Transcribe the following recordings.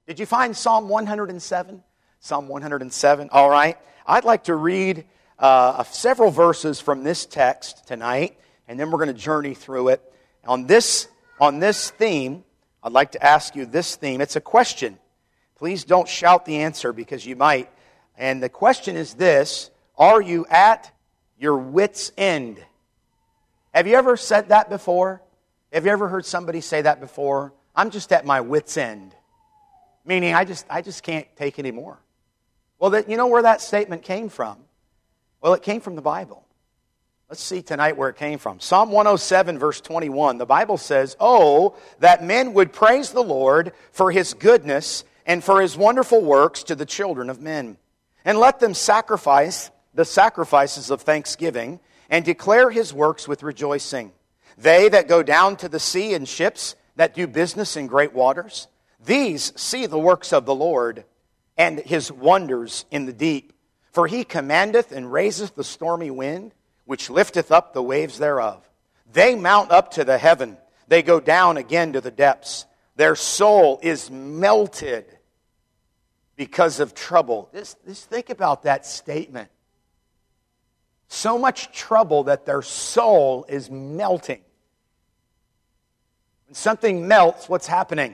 Did you find Psalm 107? Psalm 107, all right. I'd like to read several verses from this text tonight, and then we're going to journey through it. On this theme, I'd like to ask you this theme. It's a question. Please don't shout the answer because you might. And the question is this: are you at your wit's end? Have you ever said that before? Have you ever heard somebody say that before? I'm just at my wit's end. Meaning, I just can't take any more. Well, you know where that statement came from? Well, it came from the Bible. Let's see tonight where it came from. Psalm 107, verse 21. The Bible says, "Oh, that men would praise the Lord for His goodness and for His wonderful works to the children of men. And let them sacrifice the sacrifices of thanksgiving and declare His works with rejoicing. They that go down to the sea in ships, that do business in great waters, these see the works of the Lord and His wonders in the deep. For He commandeth and raiseth the stormy wind, which lifteth up the waves thereof. They mount up to the heaven. They go down again to the depths. Their soul is melted because of trouble." Just think about that statement. So much trouble that their soul is melting. When something melts, what's happening?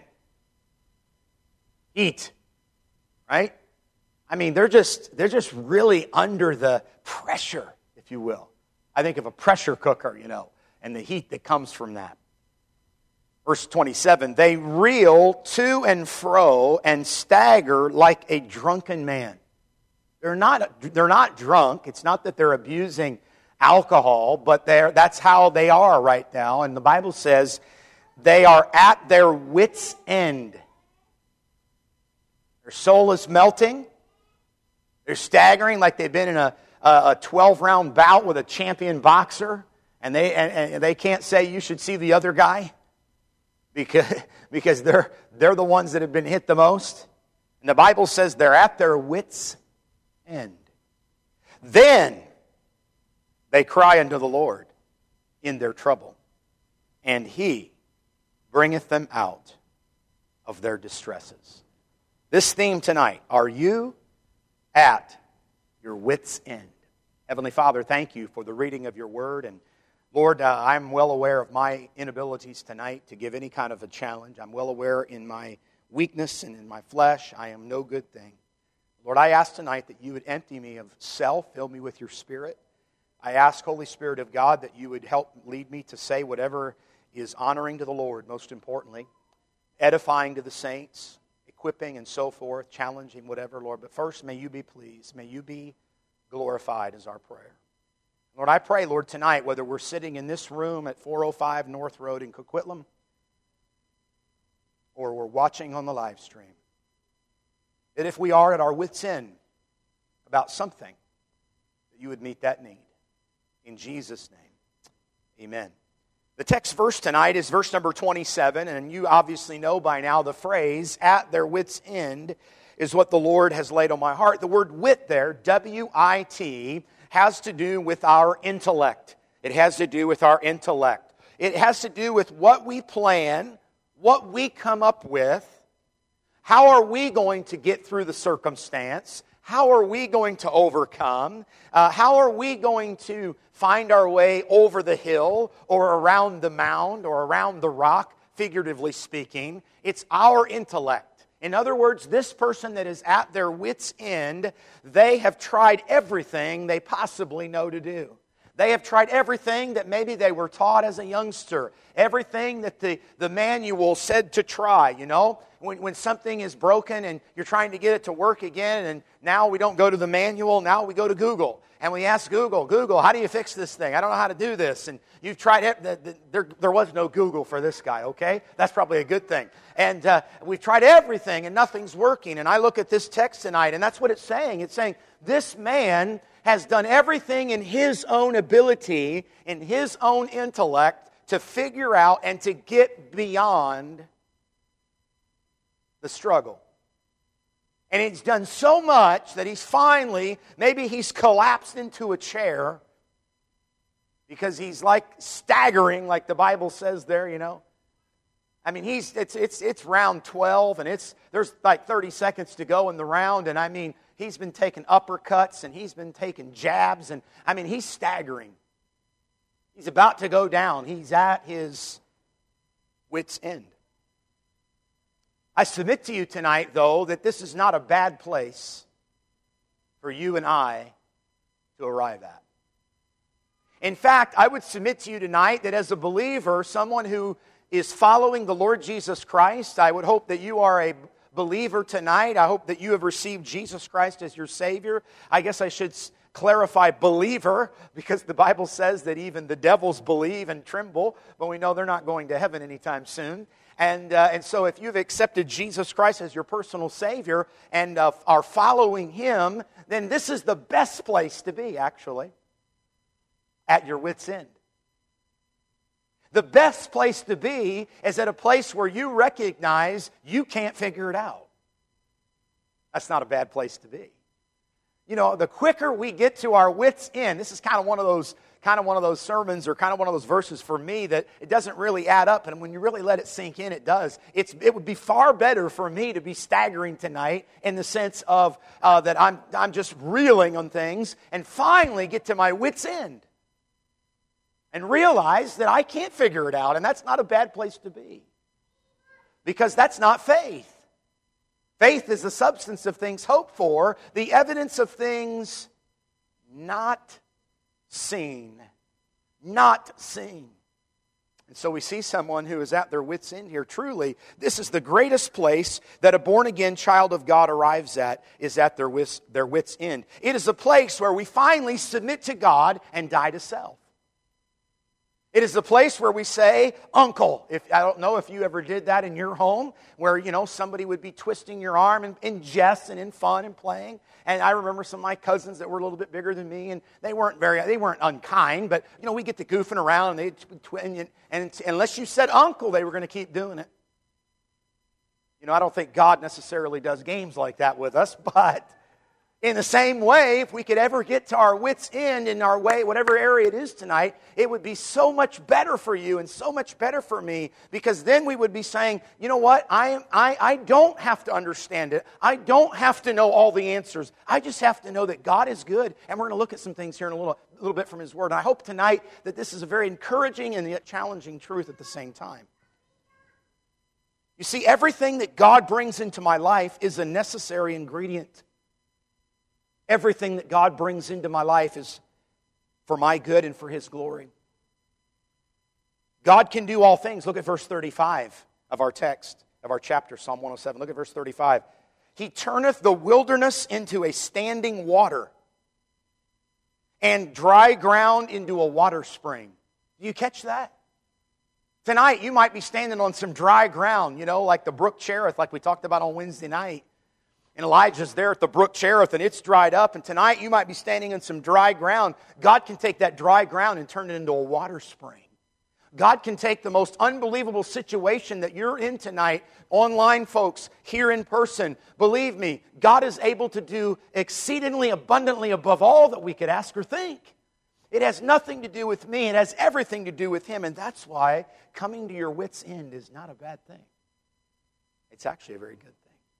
Heat. Right? I mean, they're just really under the pressure, if you will. I think of a pressure cooker, and the heat that comes from that. Verse 27, "They reel to and fro and stagger like a drunken man." They're not drunk. It's not that they're abusing alcohol, but that's how they are right now. And the Bible says they are at their wits' end. Their soul is melting. They're staggering like they've been in a 12-round bout with a champion boxer, and they can't say, "You should see the other guy," because they're the ones that have been hit the most. And the Bible says they're at their wits' end. Then they cry unto the Lord in their trouble, and He bringeth them out of their distresses. This theme tonight: are you at your wits' end? Heavenly Father, thank you for the reading of your word. And Lord, I'm well aware of my inabilities tonight to give any kind of a challenge. I'm well aware in my weakness and in my flesh, I am no good thing. Lord, I ask tonight that you would empty me of self, fill me with your Spirit. I ask, Holy Spirit of God, that you would help lead me to say whatever is honoring to the Lord, most importantly, edifying to the saints, equipping and so forth, challenging, whatever, Lord. But first, may you be pleased. May you be glorified is our prayer. Lord, I pray, Lord, tonight, whether we're sitting in this room at 405 North Road in Coquitlam or we're watching on the live stream, that if we are at our wits' end about something, that you would meet that need. In Jesus' name, amen. The text verse tonight is verse number 27, and you obviously know by now the phrase, "at their wits' end," is what the Lord has laid on my heart. The word wit there, W-I-T, has to do with our intellect. It has to do with our intellect. It has to do with what we plan, what we come up with. How are we going to get through the circumstance? How are we going to overcome? How are we going to find our way over the hill or around the mound or around the rock, figuratively speaking? It's our intellect. In other words, this person that is at their wits' end, they have tried everything they possibly know to do. They have tried everything that maybe they were taught as a youngster. Everything that the manual said to try, When something is broken and you're trying to get it to work again, and now we don't go to the manual, now we go to Google. And we ask Google, how do you fix this thing? I don't know how to do this. And you've tried it. There was no Google for this guy, okay? That's probably a good thing. And we've tried everything and nothing's working. And I look at this text tonight, and that's what it's saying. It's saying this man has done everything in his own ability, in his own intellect, to figure out and to get beyond the struggle. And he's done so much that he's finally, maybe he's collapsed into a chair because he's like staggering, like the Bible says there, I mean, it's round 12, and there's like 30 seconds to go in the round, and I mean, he's been taking uppercuts, and he's been taking jabs, and I mean, he's staggering. He's about to go down. He's at his wit's end. I submit to you tonight, though, that this is not a bad place for you and I to arrive at. In fact, I would submit to you tonight that as a believer, someone who is following the Lord Jesus Christ, I would hope that you are a believer tonight. I hope that you have received Jesus Christ as your Savior. I guess I should clarify believer, because the Bible says that even the devils believe and tremble, but we know they're not going to heaven anytime soon. And so if you've accepted Jesus Christ as your personal Savior and are following Him, then this is the best place to be, actually, at your wit's end. The best place to be is at a place where you recognize you can't figure it out. That's not a bad place to be. You know, the quicker we get to our wit's end, this is kind of one of those sermons, or kind of one of those verses for me that it doesn't really add up, and when you really let it sink in, it does. It would be far better for me to be staggering tonight in the sense of that I'm just reeling on things and finally get to my wit's end and realize that I can't figure it out, and that's not a bad place to be, because that's not faith. Faith is the substance of things hoped for, the evidence of things not seen. Not seen. And so we see someone who is at their wit's end here. Truly, this is the greatest place that a born-again child of God arrives at, is at their wit's end. It is a place where we finally submit to God and die to self. It is the place where we say, Uncle. I don't know if you ever did that in your home, where, you know, somebody would be twisting your arm in jest and in fun and playing. And I remember some of my cousins that were a little bit bigger than me, and they weren't unkind, but, you know, we get to goofing around, and unless you said uncle, they were going to keep doing it. You know, I don't think God necessarily does games like that with us, but in the same way, if we could ever get to our wit's end in our way, whatever area it is tonight, it would be so much better for you and so much better for me, because then we would be saying, you know what, I don't have to understand it. I don't have to know all the answers. I just have to know that God is good, and we're going to look at some things here in a little bit from His Word. And I hope tonight that this is a very encouraging and yet challenging truth at the same time. You see, everything that God brings into my life is a necessary ingredient. Everything that God brings into my life is for my good and for His glory. God can do all things. Look at verse 35 of our text, of our chapter, Psalm 107. Look at verse 35. He turneth the wilderness into a standing water, and dry ground into a water spring. Do you catch that? Tonight you might be standing on some dry ground, you know, like the brook Cherith, like we talked about on Wednesday night. And Elijah's there at the brook Cherith, and it's dried up. And tonight you might be standing in some dry ground. God can take that dry ground and turn it into a water spring. God can take the most unbelievable situation that you're in tonight, online folks, here in person. Believe me, God is able to do exceedingly abundantly above all that we could ask or think. It has nothing to do with me. It has everything to do with Him. And that's why coming to your wit's end is not a bad thing. It's actually a very good thing.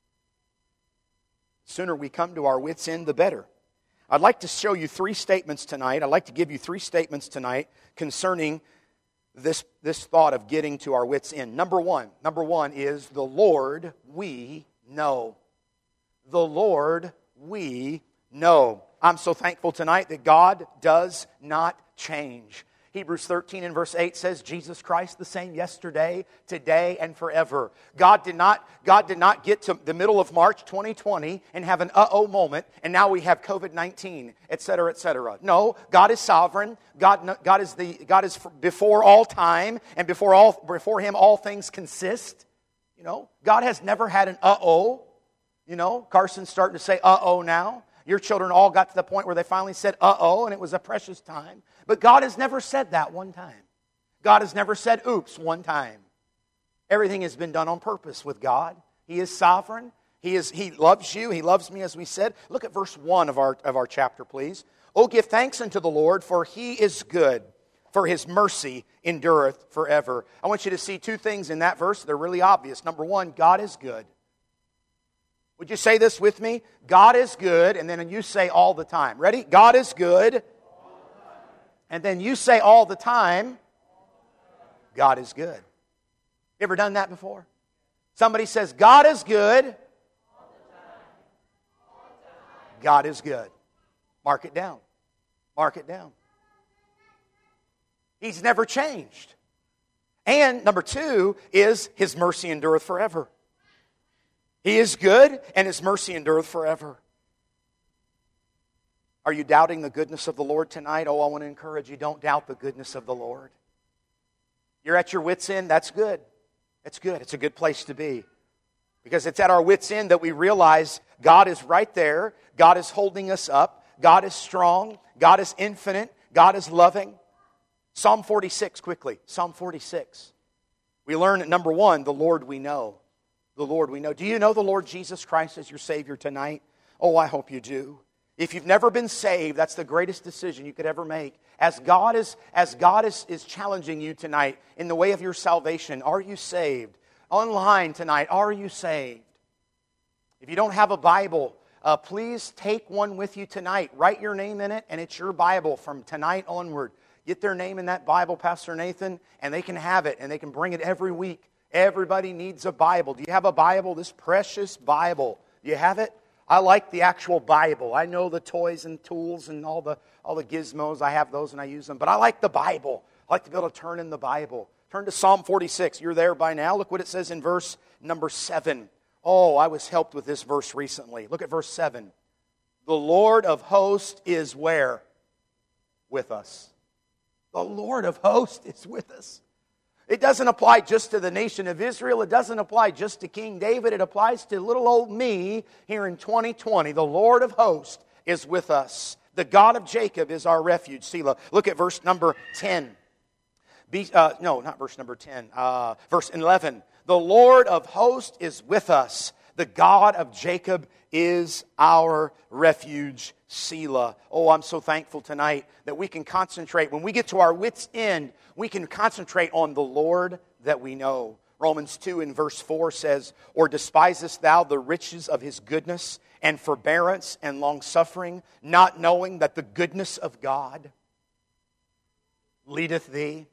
The sooner we come to our wit's end, the better. I'd like to show you 3 statements tonight. I'd like to give you 3 statements tonight concerning this thought of getting to our wit's end. Number one is, the Lord we know. The Lord we know. I'm so thankful tonight that God does not change. Hebrews 13 and verse 8 says, Jesus Christ the same yesterday, today, and forever. God did not get to the middle of March 2020 and have an uh-oh moment, and now we have COVID-19, etc., etc. No, God is sovereign. God is before all time, and before Him all things consist. You know, God has never had an uh-oh. You know, Carson's starting to say uh-oh now. Your children all got to the point where they finally said uh-oh, and it was a precious time. But God has never said that one time. God has never said oops one time. Everything has been done on purpose with God. He is sovereign. He loves you. He loves me, as we said. Look at verse 1 of our chapter, please. Oh, give thanks unto the Lord, for He is good. for His mercy endureth forever. I want you to see two things in that verse. They're really obvious. Number one, God is good. Would you say this with me? God is good, and then you say all the time. Ready? God is good. And then you say all the time, God is good. You ever done that before? Somebody says, God is good. God is good. Mark it down. Mark it down. He's never changed. And number two is His mercy endureth forever. He is good and His mercy endureth forever. Are you doubting the goodness of the Lord tonight? Oh, I want to encourage you, don't doubt the goodness of the Lord. You're at your wit's end, that's good. It's good. It's a good place to be. Because it's at our wit's end that we realize God is right there. God is holding us up. God is strong. God is infinite. God is loving. Psalm 46, quickly. Psalm 46. We learn at number one, the Lord we know. The Lord we know. Do you know the Lord Jesus Christ as your Savior tonight? Oh, I hope you do. If you've never been saved, that's the greatest decision you could ever make. As God is challenging you tonight in the way of your salvation, are you saved? Online tonight, are you saved? If you don't have a Bible, please take one with you tonight. Write your name in it, and it's your Bible from tonight onward. Get their name in that Bible, Pastor Nathan, and they can have it, and they can bring it every week. Everybody needs a Bible. Do you have a Bible? This precious Bible. Do you have it? I like the actual Bible. I know the toys and tools and all the gizmos. I have those and I use them. But I like the Bible. I like to be able to turn in the Bible. Turn to Psalm 46. You're there by now. Look what it says in verse number 7. Oh, I was helped with this verse recently. Look at verse 7. The Lord of hosts is where? With us. The Lord of hosts is with us. It doesn't apply just to the nation of Israel. It doesn't apply just to King David. It applies to little old me here in 2020. The Lord of hosts is with us. The God of Jacob is our refuge. Selah. Look at verse number 10. Not verse number 10. Verse 11. The Lord of hosts is with us. The God of Jacob is our refuge. Selah. Oh, I'm so thankful tonight that we can concentrate. When we get to our wit's end, we can concentrate on the Lord that we know. Romans 2 in verse 4 says, Or despisest thou the riches of His goodness and forbearance and longsuffering, not knowing that the goodness of God leadeth thee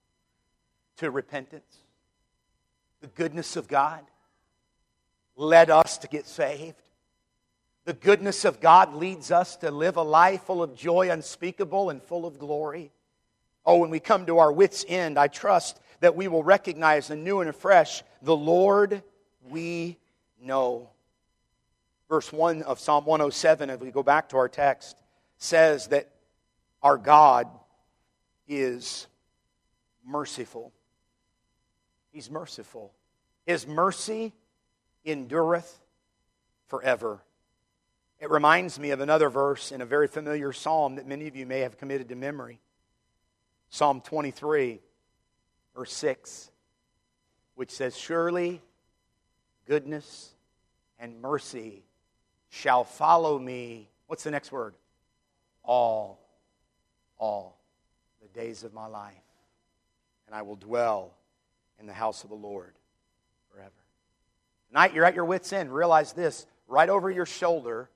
to repentance? The goodness of God led us to get saved. The goodness of God leads us to live a life full of joy unspeakable and full of glory. Oh, when we come to our wit's end, I trust that we will recognize anew and afresh the Lord we know. Verse 1 of Psalm 107, if we go back to our text, says that our God is merciful. He's merciful. His mercy endureth forever. It reminds me of another verse in a very familiar psalm that many of you may have committed to memory. Psalm 23, verse 6, which says, Surely goodness and mercy shall follow me. What's the next word? All the days of my life. And I will dwell in the house of the Lord forever. Tonight you're at your wit's end. Realize this, right over your shoulder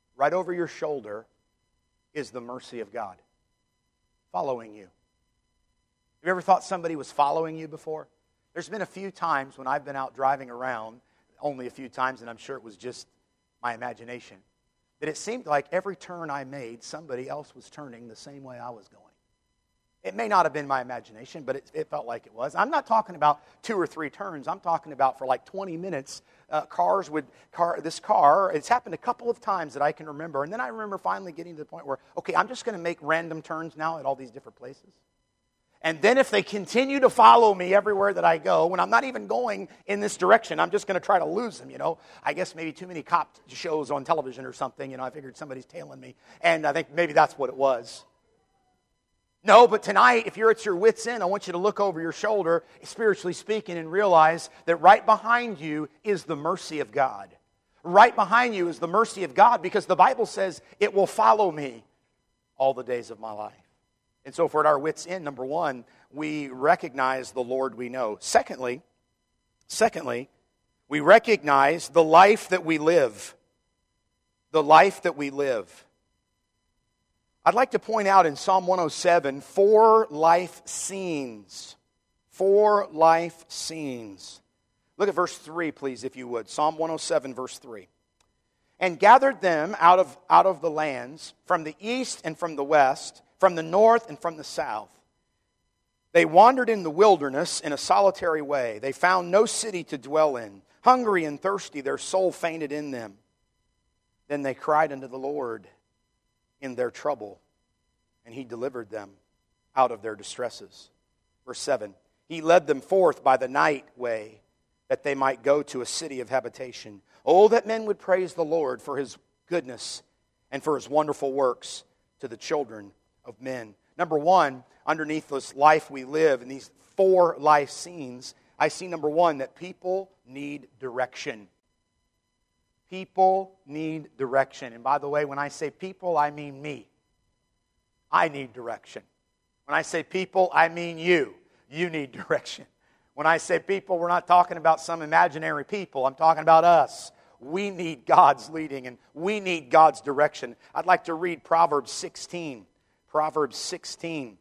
is the mercy of God following you. Have you ever thought somebody was following you before? There's been a few times when I've been out driving around, only a few times, and I'm sure it was just my imagination, that it seemed like every turn I made, somebody else was turning the same way I was going. It may not have been my imagination, but it felt like it was. I'm not talking about 2 or 3 turns. I'm talking about for like 20 minutes, this car, it's happened a couple of times that I can remember. And then I remember finally getting to the point where, okay, I'm just going to make random turns now at all these different places. And then if they continue to follow me everywhere that I go, when I'm not even going in this direction, I'm just going to try to lose them, I guess maybe too many cop shows on television or something, I figured somebody's tailing me. And I think maybe that's what it was. No, but tonight, if you're at your wit's end, I want you to look over your shoulder, spiritually speaking, and realize that right behind you is the mercy of God. Right behind you is the mercy of God because the Bible says it will follow me all the days of my life. And so if we're at our wits' end, number one, we recognize the Lord we know. Secondly, we recognize the life that we live. The life that we live. I'd like to point out in Psalm 107, 4 life scenes. 4 life scenes. Look at verse 3, please, if you would. Psalm 107, verse 3. And gathered them out of the lands, from the east and from the west, from the north and from the south. They wandered in the wilderness in a solitary way. They found no city to dwell in. Hungry and thirsty, their soul fainted in them. Then they cried unto the Lord in their trouble, and He delivered them out of their distresses. Verse 7, He led them forth by the night way, that they might go to a city of habitation. Oh, that men would praise the Lord for His goodness and for His wonderful works to the children of men. Number one, underneath this life we live, in these 4 life scenes, I see, number one, that people need direction. People need direction. And by the way, when I say people, I mean me. I need direction. When I say people, I mean you. You need direction. When I say people, we're not talking about some imaginary people. I'm talking about us. We need God's leading and we need God's direction. I'd like to read Proverbs 16. Proverbs 16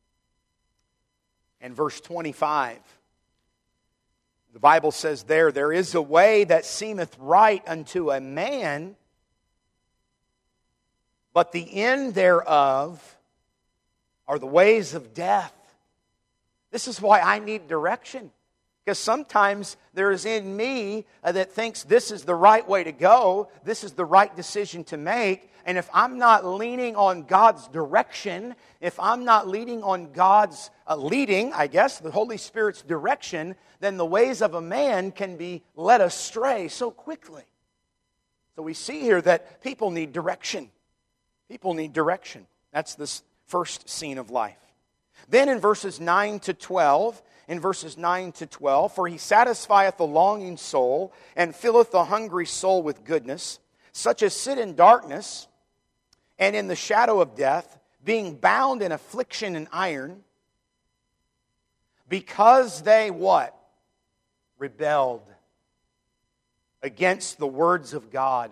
and verse 25. The Bible says there is a way that seemeth right unto a man, but the end thereof are the ways of death. This is why I need direction. Because sometimes there is in me that thinks this is the right way to go, this is the right decision to make, and if I'm not leaning on God's direction, if I'm not leaning on God's leading, I guess, the Holy Spirit's direction, then the ways of a man can be led astray so quickly. So we see here that people need direction. People need direction. That's this first scene of life. Then in verses 9 to 12, for He satisfieth the longing soul, and filleth the hungry soul with goodness, such as sit in darkness and in the shadow of death, being bound in affliction and iron, because they what? Rebelled against the words of God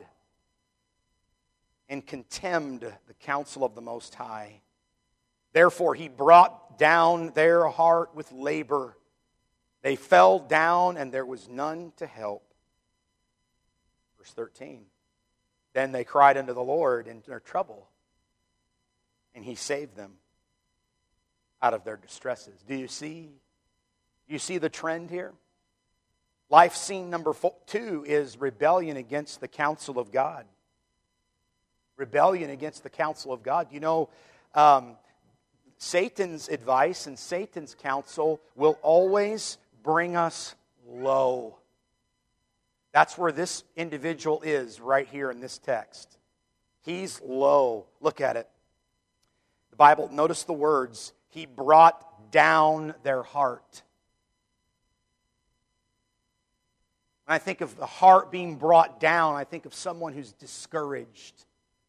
and contemned the counsel of the Most High. Therefore He brought down their heart with labor. They fell down, and there was none to help. Verse 13. Then they cried unto the Lord in their trouble, and He saved them out of their distresses. Do you see? You see the trend here? Life scene number 2 is rebellion against the counsel of God. Rebellion against the counsel of God. You know, Satan's advice and Satan's counsel will always bring us low. That's where this individual is right here in this text. He's low. Look at it. The Bible, notice the words, He brought down their heart. When I think of the heart being brought down, I think of someone who's discouraged.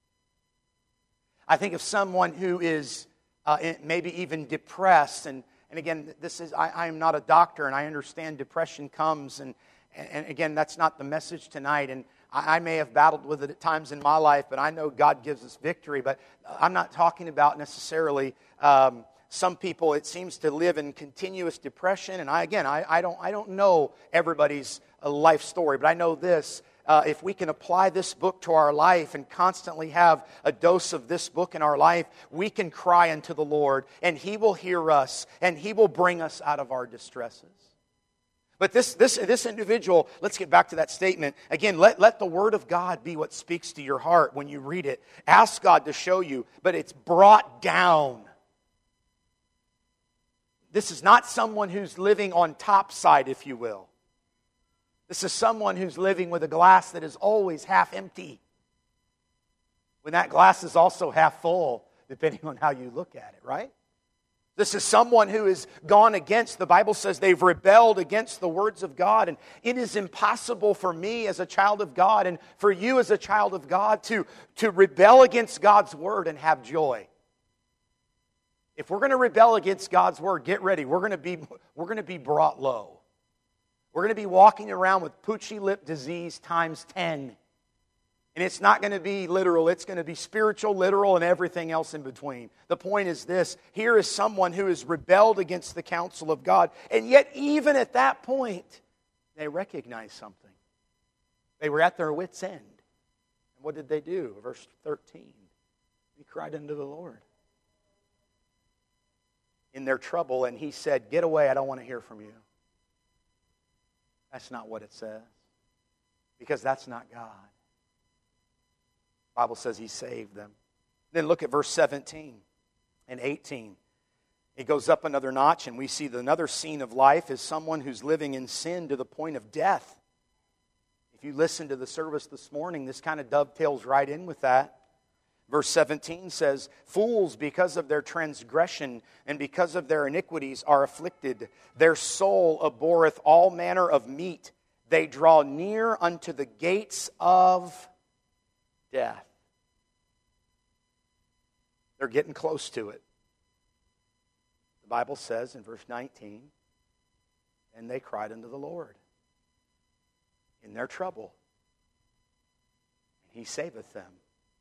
I think of someone who is maybe even depressed. And again, I am not a doctor, and I understand depression comes. And again, that's not the message tonight. And I may have battled with it at times in my life, but I know God gives us victory. But I'm not talking about necessarily some people. It seems to live in continuous depression. And I don't know everybody's life story, but I know this. If we can apply this book to our life and constantly have a dose of this book in our life, we can cry unto the Lord, and He will hear us, and He will bring us out of our distresses. But this individual, let's get back to that statement. Again, let the Word of God be what speaks to your heart when you read it. Ask God to show you, but it's brought down. This is not someone who's living on top side, if you will. This is someone who's living with a glass that is always half empty, when that glass is also half full, depending on how you look at it, right? This is someone who has gone against, the Bible says they've rebelled against the words of God. And it is impossible for me as a child of God and for you as a child of God to rebel against God's word and have joy. If we're going to rebel against God's word, get ready. We're going to be brought low. We're going to be walking around with poochy lip disease times 10. And it's not going to be literal. It's going to be spiritual, literal, and everything else in between. The point is this. Here is someone who has rebelled against the counsel of God. And yet, even at that point, they recognize something. They were at their wits' end. And what did they do? Verse 13. He cried unto the Lord in their trouble, and he said, "Get away, I don't want to hear from you." That's not what it says. Because that's not God. The Bible says he saved them. Then look at verse 17 and 18. It goes up another notch, and we see another scene of life is someone who's living in sin to the point of death. If you listen to the service this morning, this kind of dovetails right in with that. Verse 17 says, "Fools, because of their transgression and because of their iniquities, are afflicted. Their soul abhorreth all manner of meat. They draw near unto the gates of death." They're getting close to it. The Bible says in verse 19, "And they cried unto the Lord in their trouble, and he saveth them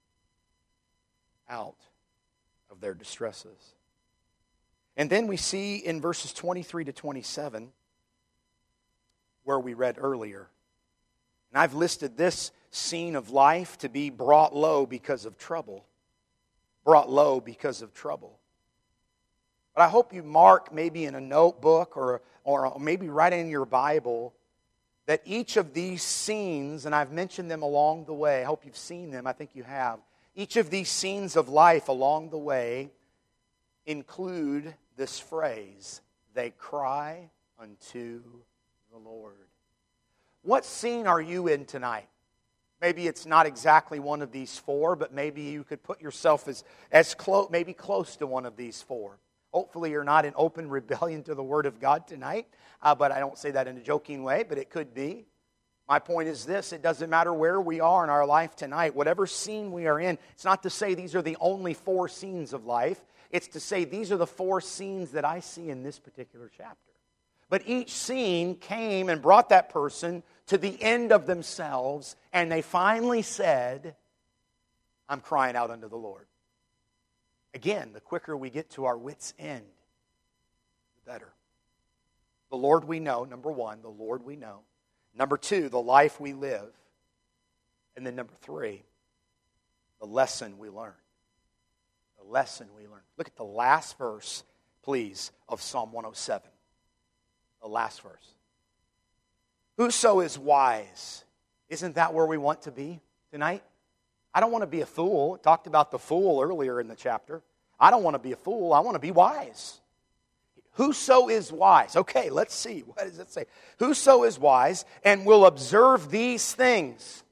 out of their distresses." And then we see in verses 23 to 27, where we read earlier. And I've listed this scene of life to be brought low because of trouble. Brought low because of trouble. But I hope you mark maybe in a notebook or maybe right in your Bible that each of these scenes, and I've mentioned them along the way, I hope you've seen them, I think you have. Each of these scenes of life along the way include this phrase, "They cry unto the Lord." What scene are you in tonight? Maybe it's not exactly one of these four, but maybe you could put yourself as close, maybe close to one of these four. Hopefully you're not in open rebellion to the Word of God tonight, but I don't say that in a joking way, but it could be. My point is this, it doesn't matter where we are in our life tonight, whatever scene we are in, it's not to say these are the only four scenes of life, it's to say these are the four scenes that I see in this particular chapter. But each scene came and brought that person to the end of themselves, and they finally said, "I'm crying out unto the Lord." Again, the quicker we get to our wits' end, the better. The Lord we know, number one, the Lord we know. Number two, the life we live. And then number three, the lesson we learn. The lesson we learn. Look at the last verse, please, of Psalm 107. The last verse. "Whoso is wise." Isn't that where we want to be tonight? I don't want to be a fool. It talked about the fool earlier in the chapter. I don't want to be a fool. I want to be wise. Whoso is wise. Okay, let's see. What does it say? Whoso is wise and will observe these things.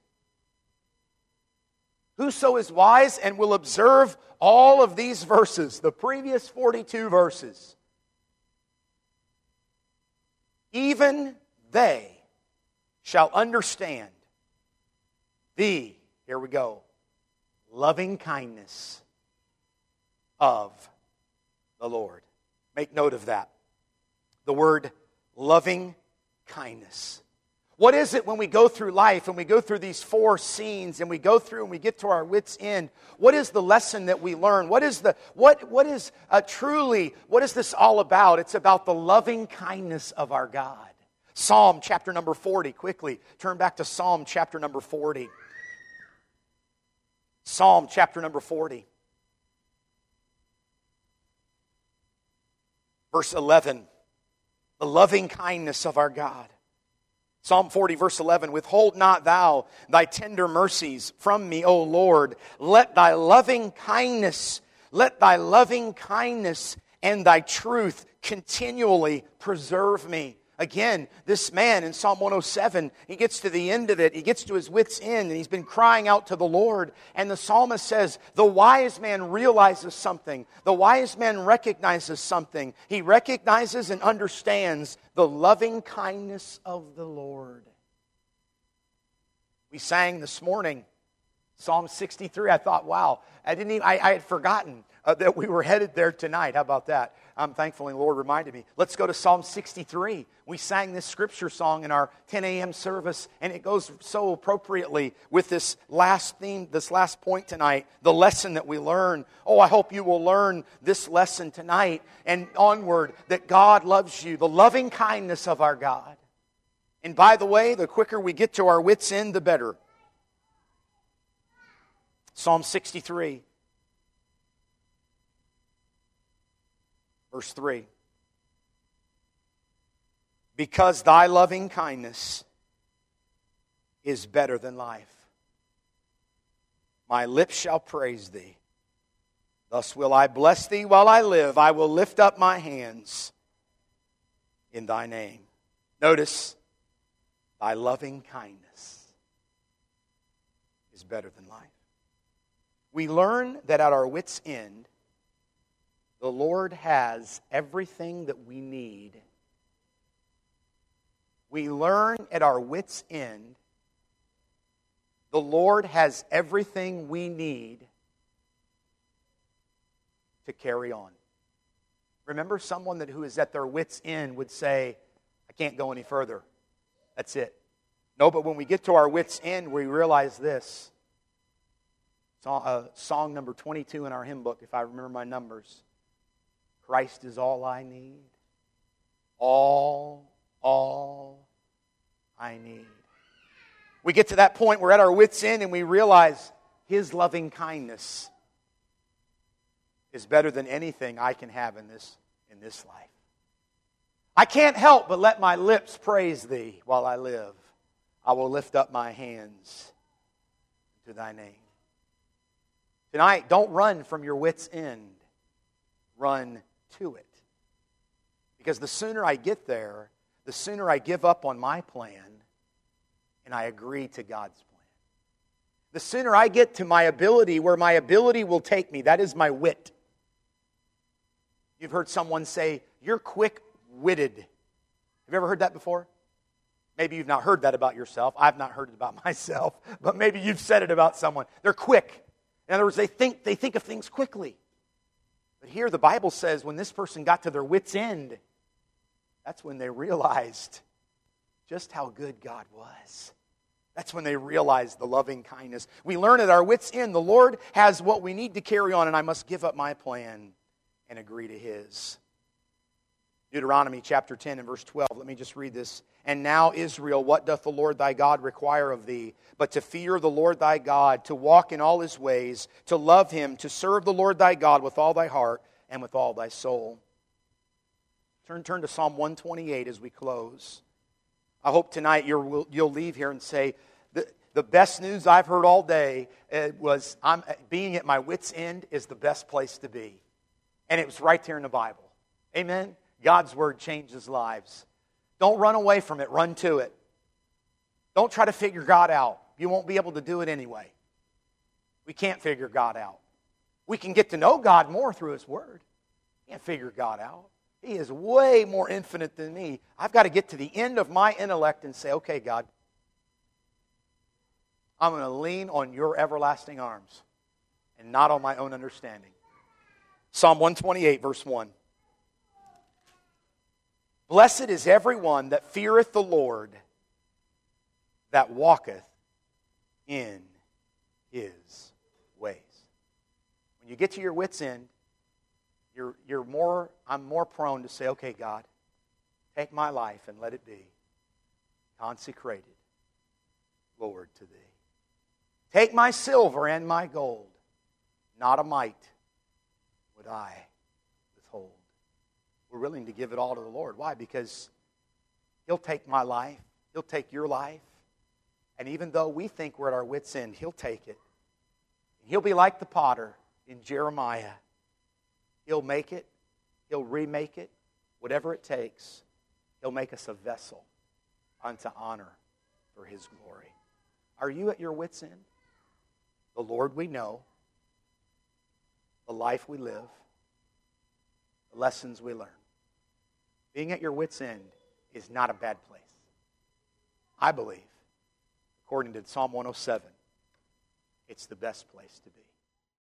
Whoso is wise and will observe all of these verses, the previous 42 verses. Even they shall understand the, here we go, loving kindness of the Lord. Make note of that. The word loving kindness. What is it when we go through life and we go through these four scenes and we go through and we get to our wits' end? What is the lesson that we learn? What is this all about? It's about the loving kindness of our God. Psalm chapter number 40, quickly. Turn back to Psalm chapter number 40. Psalm chapter number 40. Verse 11, the loving kindness of our God. Psalm 40, verse 11, "Withhold not thou thy tender mercies from me, O Lord. Let thy loving kindness and thy truth continually preserve me." Again, this man in Psalm 107, he gets to the end of it. He gets to his wits' end, and he's been crying out to the Lord. And the psalmist says, the wise man realizes something. The wise man recognizes something. He recognizes and understands the loving kindness of the Lord. We sang this morning Psalm 63, I thought, wow, I had forgotten that we were headed there tonight. How about that? I'm thankful the Lord reminded me. Let's go to Psalm 63. We sang this scripture song in our 10 a.m. service, and it goes so appropriately with this last theme, this last point tonight, the lesson that we learn. Oh, I hope you will learn this lesson tonight and onward, that God loves you, the loving kindness of our God. And by the way, the quicker we get to our wits' end, the better. Psalm 63, verse 3. Because thy loving kindness is better than life, my lips shall praise thee. Thus will I bless thee while I live. I will lift up my hands in thy name. Notice, thy loving kindness is better than life. We learn that at our wits' end, the Lord has everything that we need. We learn at our wits' end, the Lord has everything we need to carry on. Remember, someone who is at their wits' end would say, I can't go any further. That's it. No, but when we get to our wits' end, we realize this. Song number 22 in our hymn book, if I remember my numbers. Christ is all I need. All I need. We get to that point, we're at our wits' end, and we realize His loving kindness is better than anything I can have in this life. I can't help but let my lips praise Thee while I live. I will lift up my hands to Thy name. Tonight, don't run from your wits' end. Run to it. Because the sooner I get there, the sooner I give up on my plan and I agree to God's plan. The sooner I get to my ability, where my ability will take me, that is my wit. You've heard someone say, you're quick-witted. Have you ever heard that before? Maybe you've not heard that about yourself. I've not heard it about myself. But maybe you've said it about someone. They're quick. In other words, they think of things quickly. But here the Bible says when this person got to their wits' end, that's when they realized just how good God was. That's when they realized the loving kindness. We learn at our wits' end, the Lord has what we need to carry on, and I must give up my plan and agree to His. Deuteronomy chapter 10 and verse 12. Let me just read this. And now, Israel, what doth the Lord thy God require of thee, but to fear the Lord thy God, to walk in all His ways, to love Him, to serve the Lord thy God with all thy heart and with all thy soul. Turn to Psalm 128 as we close. I hope tonight you'll leave here and say, the best news I've heard all day was being at my wits' end is the best place to be. And it was right there in the Bible. Amen? God's Word changes lives. Don't run away from it. Run to it. Don't try to figure God out. You won't be able to do it anyway. We can't figure God out. We can get to know God more through His Word. We can't figure God out. He is way more infinite than me. I've got to get to the end of my intellect and say, okay, God, I'm going to lean on your everlasting arms and not on my own understanding. Psalm 128, verse 1. Blessed is everyone that feareth the Lord, that walketh in His ways. When you get to your wits' end, I'm more prone to say, okay, God, take my life and let it be consecrated, Lord, to Thee. Take my silver and my gold, not a mite would I withhold. We're willing to give it all to the Lord. Why? Because He'll take my life. He'll take your life. And even though we think we're at our wits' end, He'll take it. He'll be like the potter in Jeremiah. He'll make it. He'll remake it. Whatever it takes, He'll make us a vessel unto honor for His glory. Are you at your wits' end? The Lord we know, the life we live, the lessons we learn. Being at your wits' end is not a bad place. I believe, according to Psalm 107, it's the best place to be.